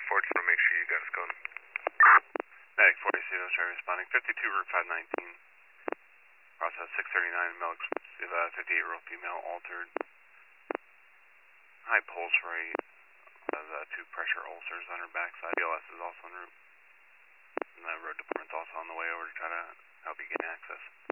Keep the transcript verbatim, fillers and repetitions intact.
four, just want to make sure you got us going. Medic forty, Zero, try responding. fifty-two, Route five nineteen. Process six thirty-nine, male exclusive, uh, fifty-eight-year-old female altered. High pulse rate. Has uh, two pressure ulcers on her backside. B L S is also en route. And the road department's also on the way over to try to help you gain access.